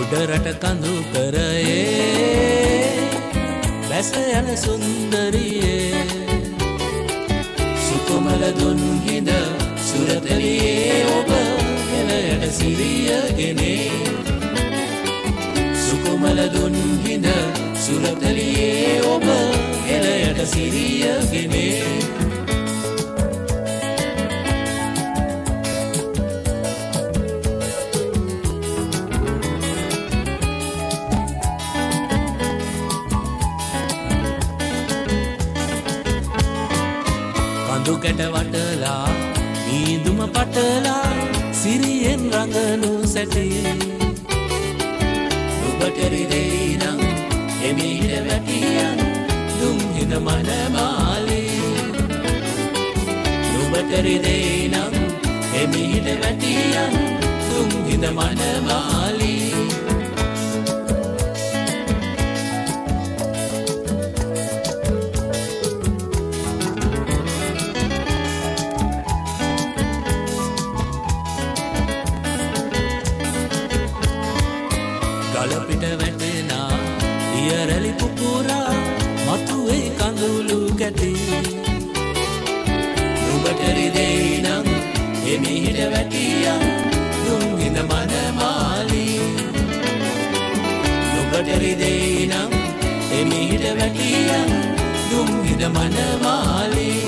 උඩරට කඳු කරයේ බැස යන සුන්දරියේ සුකුමල දුන් හිඳ සුරතලියේ ඔබ හෙළයට සිරියගෙනේ සුකුමල දුන් හිඳ සුරතලියේ ඔබ හෙළයට සිරියගෙනේ දුකට වටලා මීදුම පටලා සිරියෙන් රඟනු සැටේ ඔබට රිදෙයි නම් එමෙහිට වැටියන් දුම් හිඳ මනමාලේ ඔබට රිදෙයි නම් එමෙහිට වැටියන් දුම් හිඳ මනමාලේ ගලපිට වැටෙනා ඉයරලි පුපුරා මතුවේ කඳුළු කැටේ ඔබට රිදෙයි නම් එමෙහිට වැටියන් දුම් හිඳ මනමාලී ඔබට රිදෙයි නම් එමෙහිට වැටියන් දුම් හිඳ මනමාලී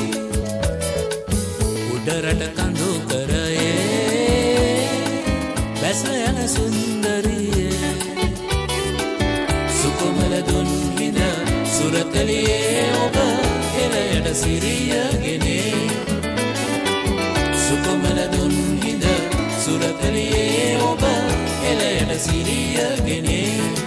උඩරට කඳු කරයේ බැස යන සුන්දරියේ සුකුමල දුන් හිඳ සුරතලියේ ඔබ හෙළයට සිරියගෙනේ සුකුමල දුන් හිඳ සුරතලියේ ඔබ හෙළයට සිරියගෙනේ